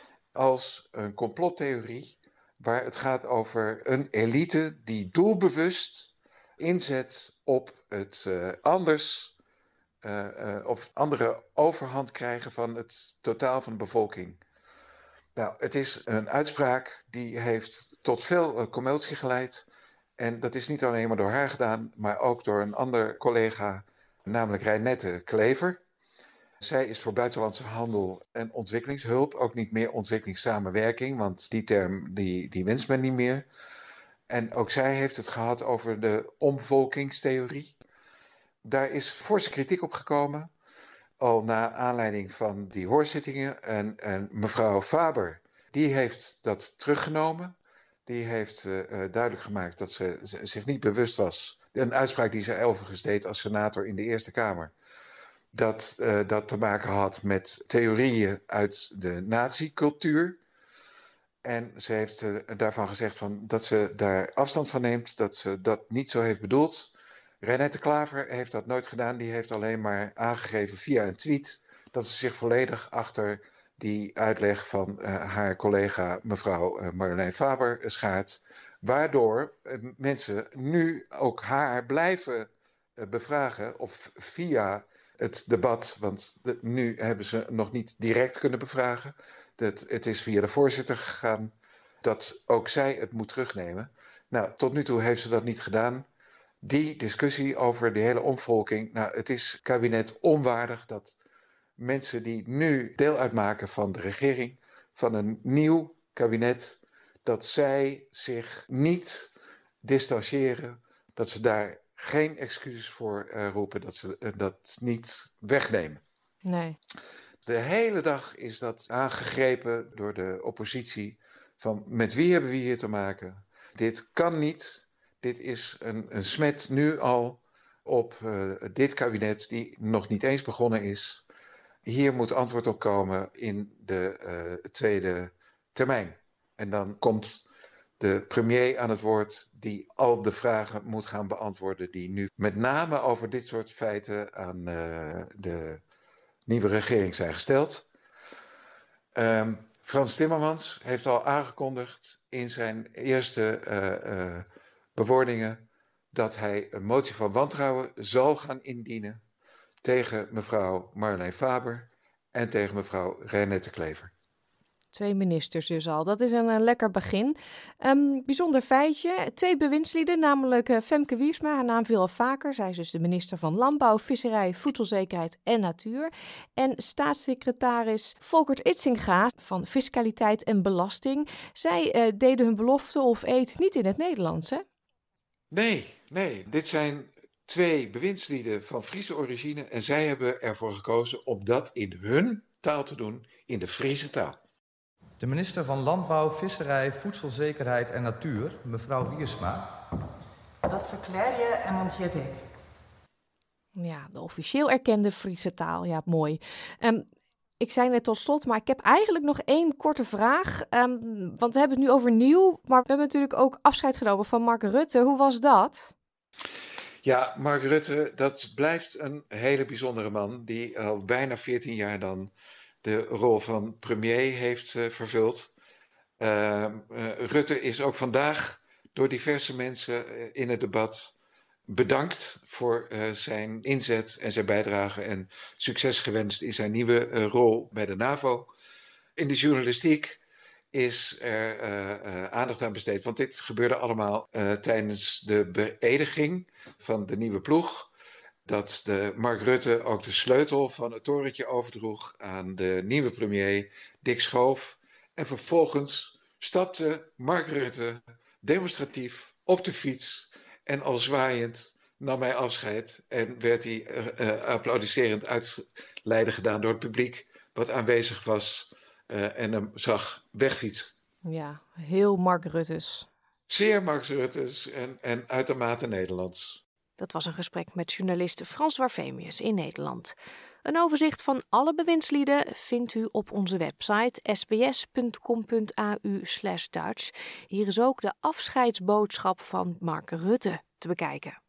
als een complottheorie waar het gaat over een elite die doelbewust inzet op het uh, anders uh, uh, of andere overhand krijgen van het totaal van de bevolking. Nou, het is een uitspraak die heeft tot veel uh, commotie geleid. En dat is niet alleen maar door haar gedaan, maar ook door een ander collega, namelijk Reinette Klever. Zij is voor buitenlandse handel en ontwikkelingshulp, ook niet meer ontwikkelingssamenwerking, want die term die, die wenst men niet meer. En ook zij heeft het gehad over de omvolkingstheorie. Daar is forse kritiek op gekomen, al na aanleiding van die hoorzittingen. En, en mevrouw Faber Die heeft dat teruggenomen. Die heeft uh, duidelijk gemaakt dat ze zich niet bewust was. Een uitspraak die zij overigens deed als senator in de Eerste Kamer. Dat uh, dat te maken had met theorieën uit de nazi-cultuur. En ze heeft uh, daarvan gezegd van dat ze daar afstand van neemt. Dat ze dat niet zo heeft bedoeld. Renette Klaver heeft dat nooit gedaan. Die heeft alleen maar aangegeven via een tweet dat ze zich volledig achter die uitleg van uh, haar collega mevrouw uh, Marjolein Faber schaart. Waardoor uh, mensen nu ook haar blijven uh, bevragen of via het debat, want de, nu hebben ze nog niet direct kunnen bevragen. Dat, het is via de voorzitter gegaan dat ook zij het moet terugnemen. Nou, tot nu toe heeft ze dat niet gedaan. Die discussie over de hele omvolking, nou, het is kabinet onwaardig dat mensen die nu deel uitmaken van de regering, van een nieuw kabinet, dat zij zich niet distancieren, dat ze daar geen excuses voor uh, roepen, dat ze uh, dat niet wegnemen. Nee. De hele dag is dat aangegrepen door de oppositie van met wie hebben we hier te maken? Dit kan niet. Dit is een, een smet nu al op uh, dit kabinet die nog niet eens begonnen is. Hier moet antwoord op komen in de uh, tweede termijn. En dan komt de premier aan het woord die al de vragen moet gaan beantwoorden die nu met name over dit soort feiten aan uh, de nieuwe regering zijn gesteld. Um, Frans Timmermans heeft al aangekondigd in zijn eerste uh, uh, bewoordingen dat hij een motie van wantrouwen zal gaan indienen tegen mevrouw Marjolein Faber en tegen mevrouw Renette Klaver. Twee ministers dus al. Dat is een uh, lekker begin. Um, bijzonder feitje. Twee bewindslieden, namelijk uh, Femke Wiersma, haar naam viel al vaker. Zij is dus de minister van Landbouw, Visserij, Voedselzekerheid en Natuur. En staatssecretaris Volkert Itzinga van Fiscaliteit en Belasting. Zij uh, deden hun belofte of eed niet in het Nederlands, hè? Nee, nee. Dit zijn twee bewindslieden van Friese origine en zij hebben ervoor gekozen om dat in hun taal te doen, in de Friese taal. De minister van Landbouw, Visserij, Voedselzekerheid en Natuur, mevrouw Wiersma. Dat verklaar je en ontjet ik. Ja, de officieel erkende Friese taal. Ja, mooi. Um, ik zei net tot slot, maar ik heb eigenlijk nog één korte vraag. Um, want we hebben het nu over nieuw, maar we hebben natuurlijk ook afscheid genomen van Mark Rutte. Hoe was dat? Ja, Mark Rutte, dat blijft een hele bijzondere man die al bijna veertien jaar dan de rol van premier heeft uh, vervuld. Uh, uh, Rutte is ook vandaag door diverse mensen uh, in het debat bedankt voor uh, zijn inzet en zijn bijdrage en succes gewenst in zijn nieuwe uh, rol bij de NAVO. In de journalistiek is er uh, uh, aandacht aan besteed, want dit gebeurde allemaal uh, tijdens de beëdiging van de nieuwe ploeg. Dat de Mark Rutte ook de sleutel van het torentje overdroeg aan de nieuwe premier Dick Schoof. En vervolgens stapte Mark Rutte demonstratief op de fiets en al zwaaiend nam hij afscheid en werd hij uh, uh, applaudisserend uitleiden gedaan door het publiek wat aanwezig was uh, en hem zag wegfietsen. Ja, heel Mark Rutte's. Zeer Mark Rutte's en, en uitermate Nederlands. Dat was een gesprek met journalist Frans Warfemius in Nederland. Een overzicht van alle bewindslieden vindt u op onze website s b s punt com punt a u slash Dutch. Hier is ook de afscheidsboodschap van Mark Rutte te bekijken.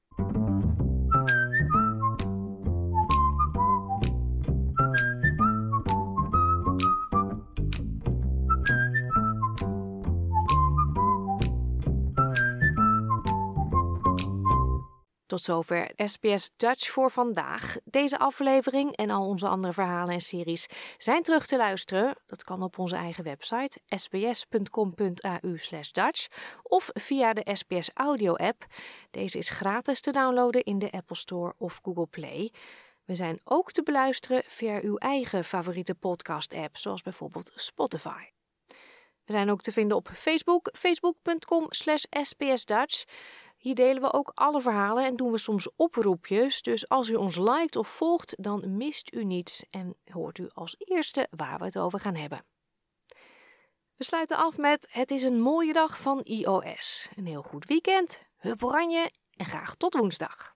Tot zover S B S Dutch voor vandaag. Deze aflevering en al onze andere verhalen en series zijn terug te luisteren. Dat kan op onze eigen website s b s punt com punt a u slash Dutch of via de S B S Audio app. Deze is gratis te downloaden in de Apple Store of Google Play. We zijn ook te beluisteren via uw eigen favoriete podcast app, zoals bijvoorbeeld Spotify. We zijn ook te vinden op Facebook, facebook punt com slash S B S Dutch. Hier delen we ook alle verhalen en doen we soms oproepjes. Dus als u ons liked of volgt, dan mist u niets en hoort u als eerste waar we het over gaan hebben. We sluiten af met Het is een mooie dag van I O S. Een heel goed weekend, hup oranje en graag tot woensdag.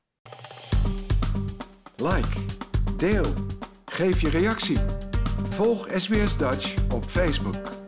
Like, deel, geef je reactie. Volg S B S Dutch op Facebook.